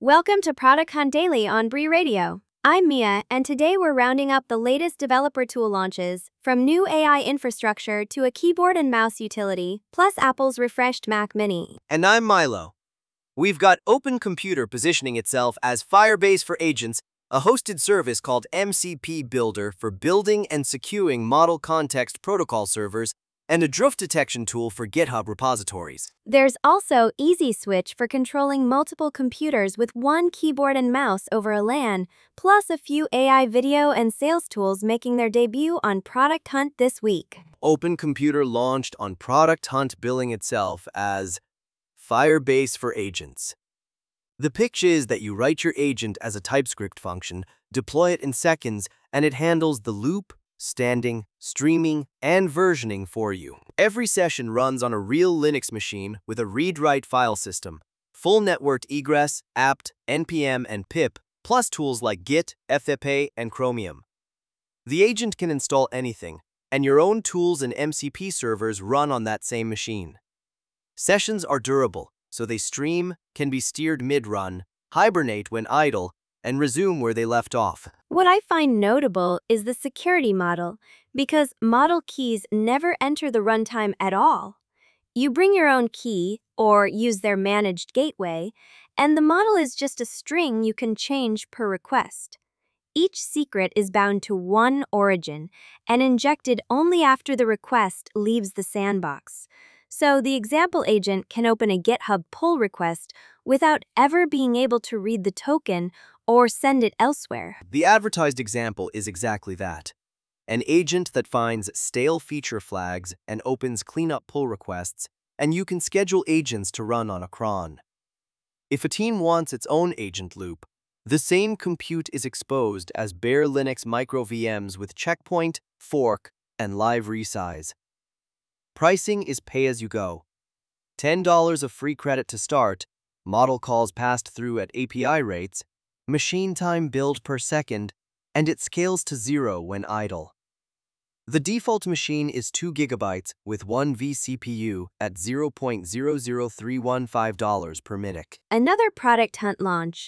Welcome to Product Hunt Daily on Bree Radio. I'm Mia, and today we're rounding up the latest developer tool launches, from new AI infrastructure to a keyboard and mouse utility, plus Apple's refreshed Mac Mini. And I'm Milo. We've got Open Computer positioning itself as Firebase for Agents, a hosted service called MCP Builder for building and securing model context protocol servers, and a drift detection tool for GitHub repositories. There's also Easy Switch for controlling multiple computers with one keyboard and mouse over a LAN, plus a few AI video and sales tools making their debut on Product Hunt this week. Open Computer launched on Product Hunt, billing itself as Firebase for Agents. The pitch is that you write your agent as a TypeScript function, deploy it in seconds, and it handles the loop, standing, streaming, and versioning for you. Every session runs on a real Linux machine with a read-write file system, full networked egress, apt, npm, and pip, plus tools like Git, FFmpeg, and Chromium. The agent can install anything, and your own tools and MCP servers run on that same machine. Sessions are durable, so they stream, can be steered mid-run, hibernate when idle, and resume where they left off. What I find notable is the security model, because model keys never enter the runtime at all. You bring your own key, or use their managed gateway, and the model is just a string you can change per request. Each secret is bound to one origin and injected only after the request leaves the sandbox. So the example agent can open a GitHub pull request without ever being able to read the token or send it elsewhere. The advertised example is exactly that. An agent that finds stale feature flags and opens cleanup pull requests, and you can schedule agents to run on a cron. If a team wants its own agent loop, the same compute is exposed as bare Linux micro VMs with checkpoint, fork, and live resize. Pricing is pay-as-you-go. $10 of free credit to start, model calls passed through at API rates, machine time build per second, and it scales to 0 when idle. The default machine is 2 GB with 1 vCPU at $0.00315 per minute. Another Product Hunt launch,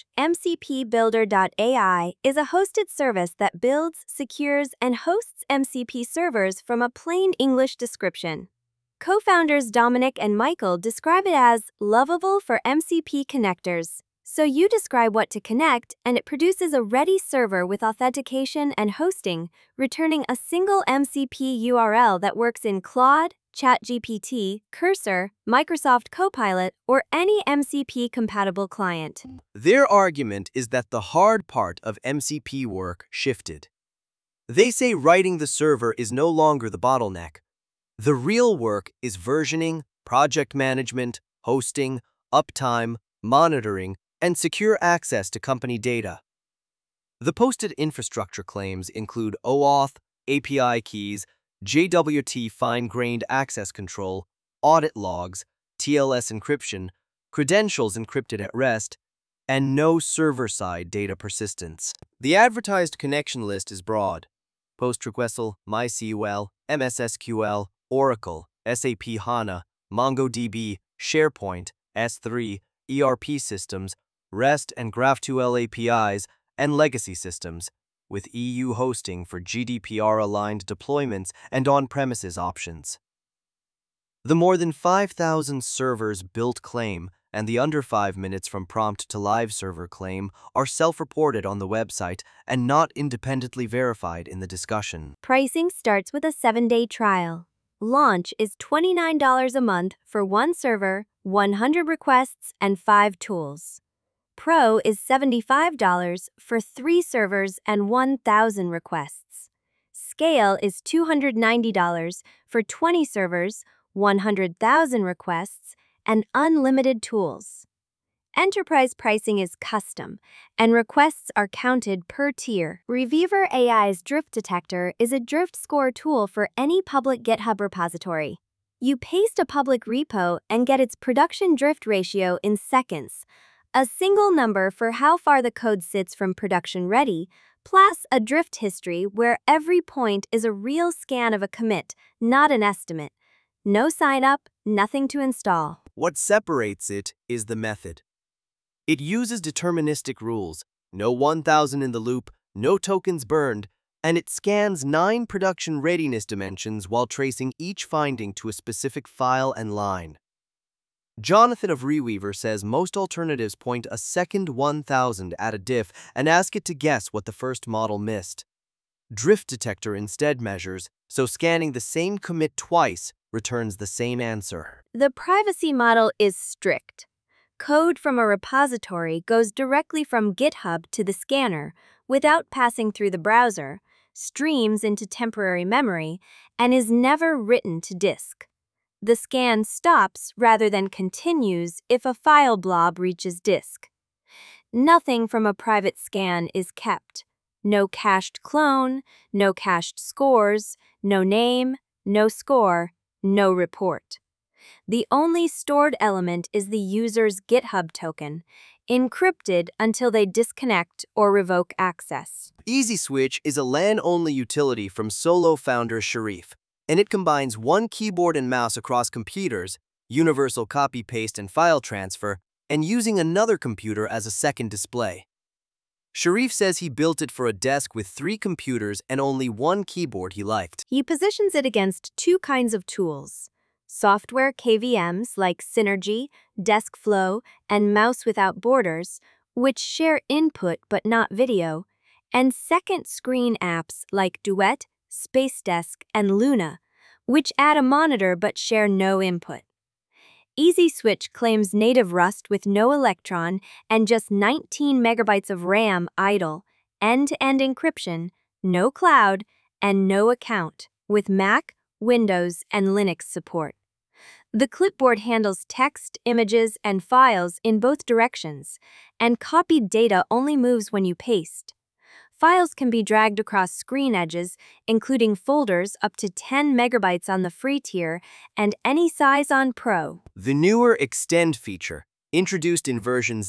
MCPBuilder.ai, is a hosted service that builds, secures, and hosts MCP servers from a plain English description. Co-founders Dominic and Michael describe it as lovable for MCP connectors. So you describe what to connect, and it produces a ready server with authentication and hosting, returning a single MCP URL that works in Claude, ChatGPT, Cursor, Microsoft Copilot, or any MCP-compatible client. Their argument is that the hard part of MCP work shifted. They say writing the server is no longer the bottleneck. The real work is versioning, project management, hosting, uptime, monitoring, and secure access to company data. The posted infrastructure claims include OAuth, API keys, JWT fine-grained access control, audit logs, TLS encryption, credentials encrypted at rest, and no server-side data persistence. The advertised connection list is broad: PostgreSQL, MySQL, MSSQL, Oracle, SAP HANA, MongoDB, SharePoint, S3, ERP systems, REST and GraphQL APIs, and legacy systems, with EU hosting for GDPR-aligned deployments and on-premises options. The more than 5,000 servers built claim and the under 5 minutes from prompt to live server claim are self-reported on the website and not independently verified in the discussion. Pricing starts with a 7-day trial. Launch is $29 a month for one server, 100 requests, and 5 tools. Pro is $75 for 3 servers and 1,000 requests. Scale is $290 for 20 servers, 100,000 requests, and unlimited tools. Enterprise pricing is custom, and requests are counted per tier. Reviver AI's Drift Detector is a drift score tool for any public GitHub repository. You paste a public repo and get its production drift ratio in seconds, a single number for how far the code sits from production ready, plus a drift history where every point is a real scan of a commit, not an estimate. No sign up, nothing to install. What separates it is the method. It uses deterministic rules, no 1000 in the loop, no tokens burned, and it scans 9 production readiness dimensions while tracing each finding to a specific file and line. Jonathan of Reweaver says most alternatives point a second 1000 at a diff and ask it to guess what the first model missed. Drift Detector instead measures, so scanning the same commit twice returns the same answer. The privacy model is strict. Code from a repository goes directly from GitHub to the scanner without passing through the browser, streams into temporary memory, and is never written to disk. The scan stops rather than continues if a file blob reaches disk. Nothing from a private scan is kept. No cached clone, no cached scores, no name, no score, no report. The only stored element is the user's GitHub token, encrypted until they disconnect or revoke access. EasySwitch is a LAN-only utility from Solo founder Sharif, and it combines one keyboard and mouse across computers, universal copy-paste and file transfer, and using another computer as a second display. Sharif says he built it for a desk with 3 computers and only one keyboard he liked. He positions it against 2 kinds of tools: software KVMs like Synergy, DeskFlow, and Mouse Without Borders, which share input but not video, and second screen apps like Duet, SpaceDesk, and Luna, which add a monitor but share no input. EasySwitch claims native Rust with no Electron and just 19 megabytes of RAM idle, end-to-end encryption, no cloud, and no account, with Mac, Windows, and Linux support. The clipboard handles text, images, and files in both directions, and copied data only moves when you paste. Files can be dragged across screen edges, including folders up to 10 megabytes on the free tier and any size on Pro. The newer Extend feature, introduced in version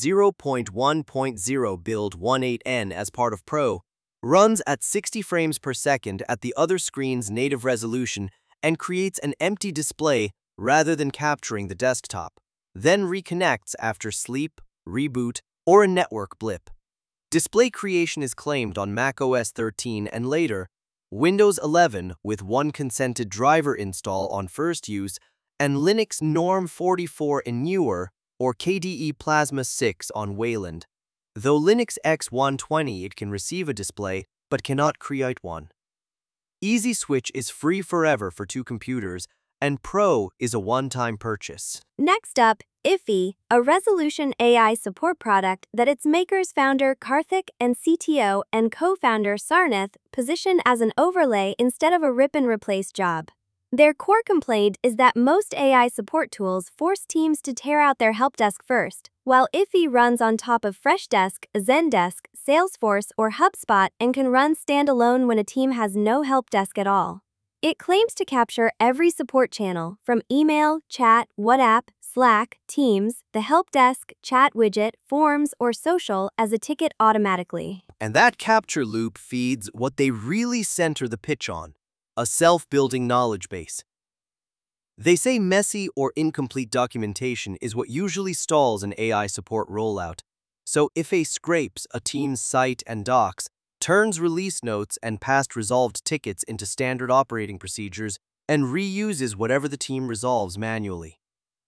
0.1.0 build 18N as part of Pro, runs at 60 frames per second at the other screen's native resolution and creates an empty display rather than capturing the desktop, then reconnects after sleep, reboot, or a network blip. Display creation is claimed on macOS 13 and later, Windows 11 with one consented driver install on first use, and Linux Norm 44 and newer, or KDE Plasma 6 on Wayland. Though Linux X120 it can receive a display, but cannot create one. EasySwitch is free forever for 2 computers, and Pro is a one-time purchase. Next up, Iffy, a resolution AI support product that its maker's founder Karthik and CTO and co-founder Sarnath position as an overlay instead of a rip-and-replace job. Their core complaint is that most AI support tools force teams to tear out their help desk first, while Iffy runs on top of Freshdesk, Zendesk, Salesforce, or HubSpot and can run standalone when a team has no help desk at all. It claims to capture every support channel, from email, chat, WhatsApp, Slack, Teams, the help desk, chat widget, forms, or social as a ticket automatically. And that capture loop feeds what they really center the pitch on: a self-building knowledge base. They say messy or incomplete documentation is what usually stalls an AI support rollout. So if a scrapes a team's site and docs, turns release notes and past resolved tickets into standard operating procedures, and reuses whatever the team resolves manually.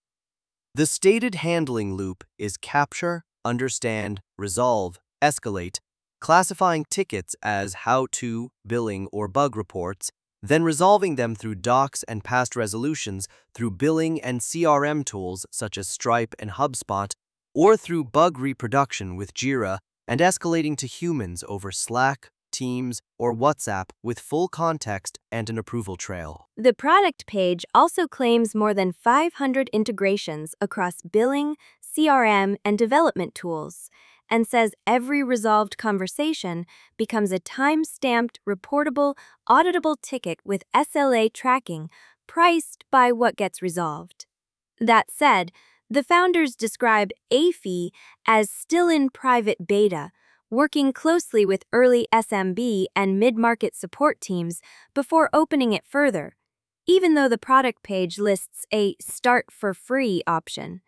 The stated handling loop is capture, understand, resolve, escalate, classifying tickets as how-to, billing, or bug reports, then resolving them through docs and past resolutions through billing and CRM tools such as Stripe and HubSpot, or through bug reproduction with Jira, and escalating to humans over Slack, Teams, or WhatsApp with full context and an approval trail. The product page also claims more than 500 integrations across billing, CRM, and development tools, and says every resolved conversation becomes a time-stamped, reportable, auditable ticket with SLA tracking, priced by what gets resolved. That said, the founders describe Iffy as still in private beta, working closely with early SMB and mid-market support teams before opening it further, even though the product page lists a Start for Free option.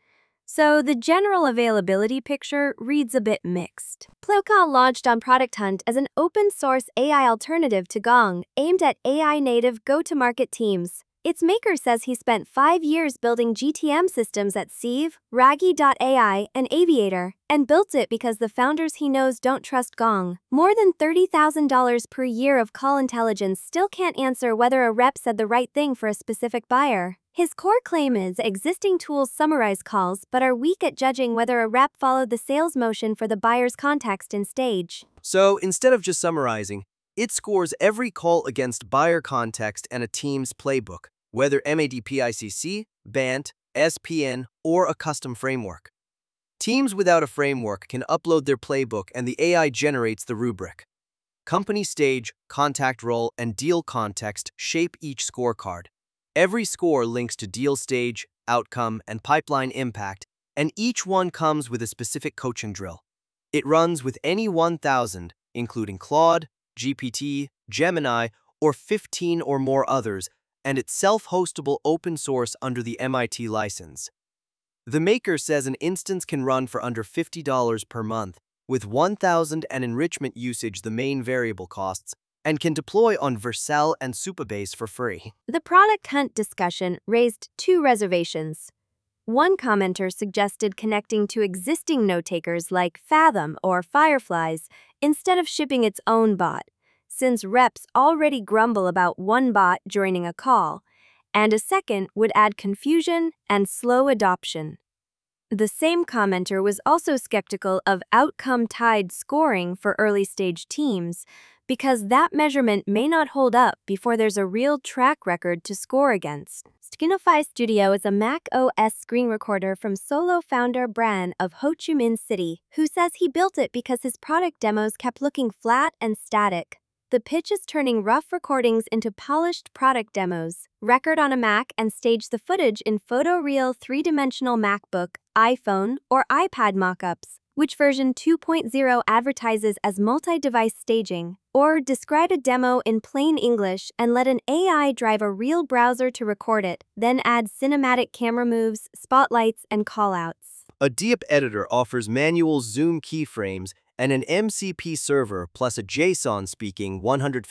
So the general availability picture reads a bit mixed. Ploca launched on Product Hunt as an open-source AI alternative to Gong, aimed at AI-native go-to-market teams. Its maker says he spent 5 years building GTM systems at Sieve, Ragi.ai, and Aviator, and built it because the founders he knows don't trust Gong. More than $30,000 per year of call intelligence still can't answer whether a rep said the right thing for a specific buyer. His core claim is existing tools summarize calls but are weak at judging whether a rep followed the sales motion for the buyer's context and stage. So instead of just summarizing, it scores every call against buyer context and a team's playbook, whether MADPICC, BANT, SPN, or a custom framework. Teams without a framework can upload their playbook and the AI generates the rubric. Company stage, contact role, and deal context shape each scorecard. Every score links to deal stage, outcome, and pipeline impact, and each one comes with a specific coaching drill. It runs with any 1,000, including Claude, GPT, Gemini, or 15 or more others, and it's self-hostable open source under the MIT license. The maker says an instance can run for under $50 per month, with 1,000 and enrichment usage the main variable costs, and can deploy on Vercel and Supabase for free. The Product Hunt discussion raised 2 reservations. One commenter suggested connecting to existing note-takers like Fathom or Fireflies instead of shipping its own bot, since reps already grumble about one bot joining a call, and a second would add confusion and slow adoption. The same commenter was also skeptical of outcome-tied scoring for early-stage teams because that measurement may not hold up before there's a real track record to score against. Skinify Studio is a Mac OS screen recorder from solo founder Bran of Ho Chi Minh City, who says he built it because his product demos kept looking flat and static. The pitch is turning rough recordings into polished product demos, record on a Mac, and stage the footage in photoreal 3-dimensional MacBook, iPhone, or iPad mockups, which version 2.0 advertises as multi-device staging, or describe a demo in plain English and let an AI drive a real browser to record it, then add cinematic camera moves, spotlights, and callouts. A DIAP editor offers manual zoom keyframes, and an MCP server plus a JSON-speaking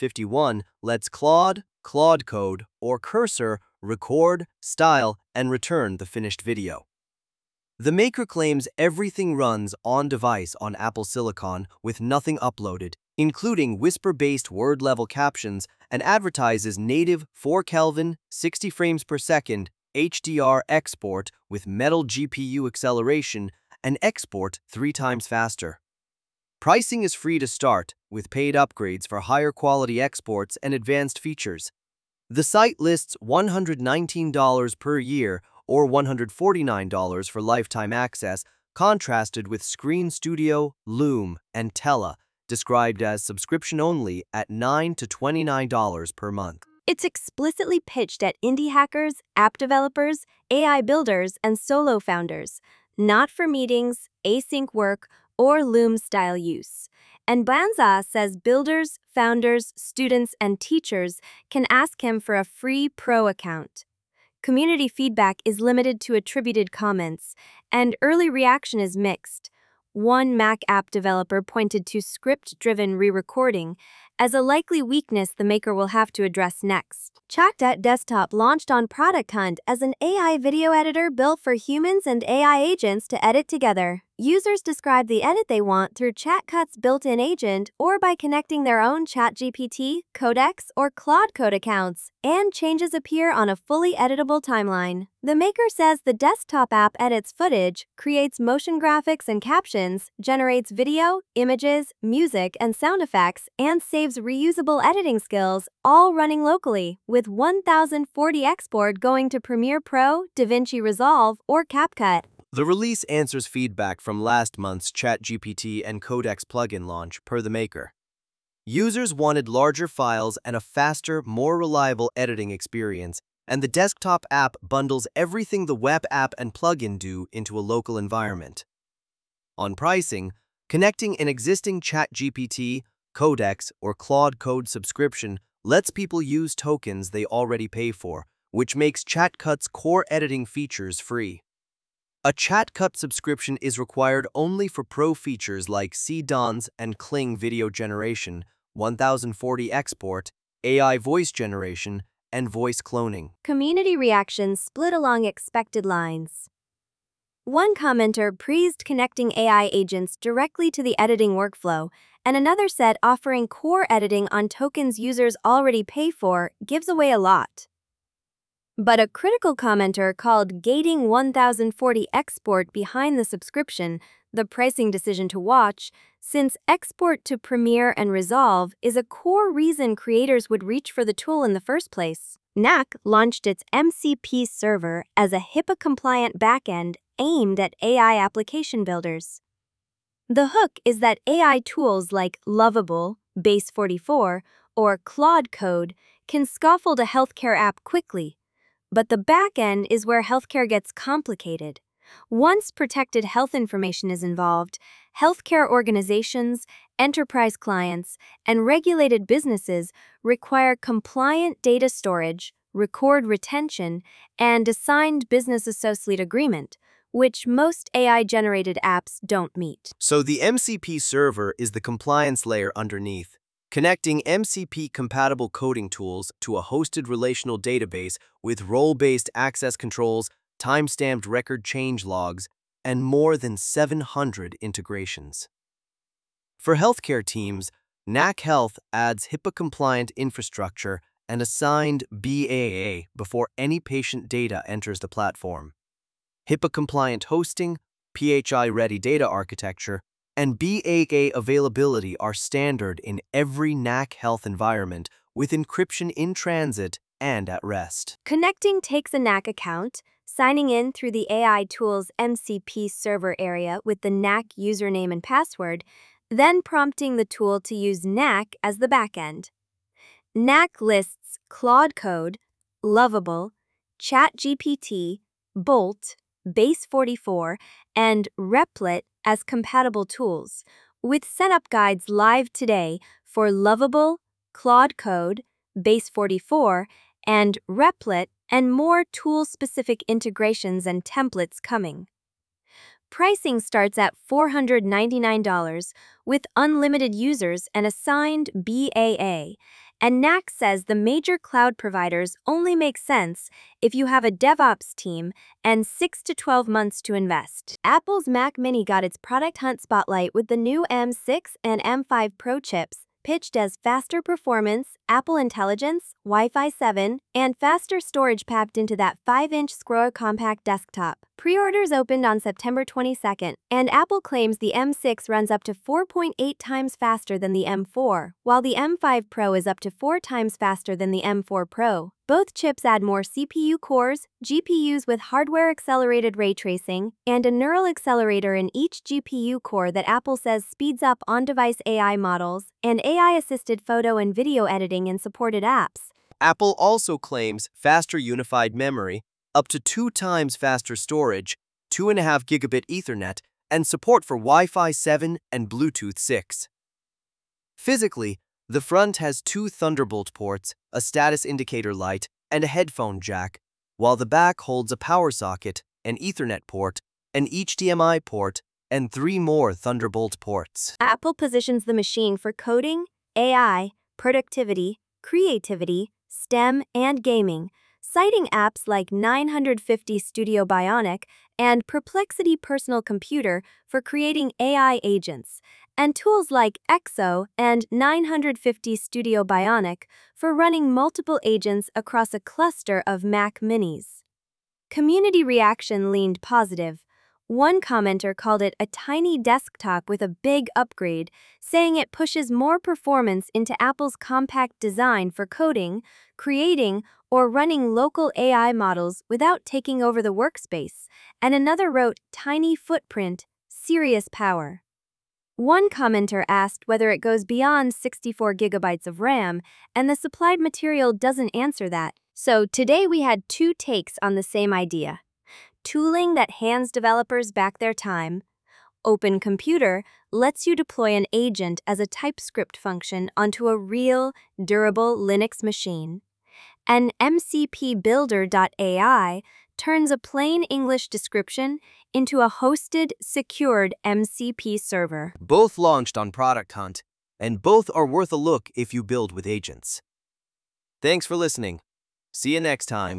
151 lets Claude, Claude Code, or Cursor record, style, and return the finished video. The maker claims everything runs on-device on Apple Silicon with nothing uploaded, including Whisper-based word-level captions, and advertises native 4 Kelvin, 60 frames per second HDR export with Metal GPU acceleration and export 3 times faster. Pricing is free to start, with paid upgrades for higher quality exports and advanced features. The site lists $119 per year or $149 for lifetime access, contrasted with Screen Studio, Loom, and Tela, described as subscription-only at $9 to $29 per month. It's explicitly pitched at indie hackers, app developers, AI builders, and solo founders, not for meetings, async work, or Loom-style use. And Banza says builders, founders, students, and teachers can ask him for a free pro account. Community feedback is limited to attributed comments, and early reaction is mixed. One Mac app developer pointed to script-driven re-recording as a likely weakness the maker will have to address next. ChatCut Desktop launched on Product Hunt as an AI video editor built for humans and AI agents to edit together. Users describe the edit they want through ChatCut's built-in agent or by connecting their own ChatGPT, Codex, or Claude Code accounts, and changes appear on a fully editable timeline. The maker says the desktop app edits footage, creates motion graphics and captions, generates video, images, music, and sound effects, and saves reusable editing skills, all running locally, with 1040 export going to Premiere Pro, DaVinci Resolve, or CapCut. The release answers feedback from last month's ChatGPT and Codex plugin launch, per the maker. Users wanted larger files and a faster, more reliable editing experience, and the desktop app bundles everything the web app and plugin do into a local environment. On pricing, connecting an existing ChatGPT, Codex, or Claude Code subscription lets people use tokens they already pay for, which makes ChatCut's core editing features free. A ChatCut subscription is required only for pro features like CDANS and Kling video generation, 1040 export, AI voice generation, and voice cloning. Community reactions split along expected lines. One commenter praised connecting AI agents directly to the editing workflow, and another said offering core editing on tokens users already pay for gives away a lot. But a critical commenter called gating 1040 export behind the subscription the pricing decision to watch, since export to Premiere and Resolve is a core reason creators would reach for the tool in the first place. NAC launched its MCP server as a HIPAA-compliant backend aimed at AI application builders. The hook is that AI tools like Lovable, Base 44, or Claude Code can scaffold a healthcare app quickly. But the backend is where healthcare gets complicated. Once protected health information is involved, healthcare organizations, enterprise clients, and regulated businesses require compliant data storage, record retention, and a signed business associate agreement, which most AI-generated apps don't meet. So the MCP server is the compliance layer underneath, connecting MCP-compatible coding tools to a hosted relational database with role-based access controls, time-stamped record change logs, and more than 700 integrations. For healthcare teams, NAC Health adds HIPAA-compliant infrastructure and assigned BAA before any patient data enters the platform. HIPAA-compliant hosting, PHI-ready data architecture, and BAA availability are standard in every NAC Health environment with encryption in transit and at rest. Connecting takes a NAC account, signing in through the AI tool's MCP server area with the NAC username and password, then prompting the tool to use NAC as the backend. NAC lists Claude Code, Lovable, ChatGPT, Bolt, Base 44, and Replit as compatible tools, with setup guides live today for Lovable, Claude Code, Base 44, and Replit, and more tool-specific integrations and templates coming. Pricing starts at $499 with unlimited users and assigned BAA, and NAC says the major cloud providers only make sense if you have a DevOps team and 6 to 12 months to invest. Apple's Mac Mini got its product hunt spotlight with the new M6 and M5 Pro chips, pitched as faster performance, Apple Intelligence, Wi-Fi 7, and faster storage packed into that 5-inch Square compact desktop. Pre-orders opened on September 22nd, and Apple claims the M6 runs up to 4.8 times faster than the M4, while the M5 Pro is up to 4 times faster than the M4 Pro. Both chips add more CPU cores, GPUs with hardware-accelerated ray tracing, and a neural accelerator in each GPU core that Apple says speeds up on-device AI models and AI-assisted photo and video editing in supported apps. Apple also claims faster unified memory, up to 2 times faster storage, 2.5 gigabit Ethernet, and support for Wi-Fi 7 and Bluetooth 6. Physically, the front has 2 Thunderbolt ports, a status indicator light, and a headphone jack, while the back holds a power socket, an Ethernet port, an HDMI port, and 3 more Thunderbolt ports. Apple positions the machine for coding, AI, productivity, creativity, STEM, and gaming, citing apps like 950 Studio Bionic and Perplexity Personal Computer for creating AI agents, and tools like EXO and 950 Studio Bionic for running multiple agents across a cluster of Mac Minis. Community reaction leaned positive. One commenter called it a tiny desktop with a big upgrade, saying it pushes more performance into Apple's compact design for coding, creating, or running local AI models without taking over the workspace, and another wrote, tiny footprint, serious power. One commenter asked whether it goes beyond 64 gigabytes of RAM, and the supplied material doesn't answer that. So today we had 2 takes on the same idea. Tooling that hands developers back their time. Open Computer lets you deploy an agent as a TypeScript function onto a real, durable Linux machine. And MCP Builder.ai turns a plain English description into a hosted, secured MCP server. Both launched on Product Hunt, and both are worth a look if you build with agents. Thanks for listening. See you next time.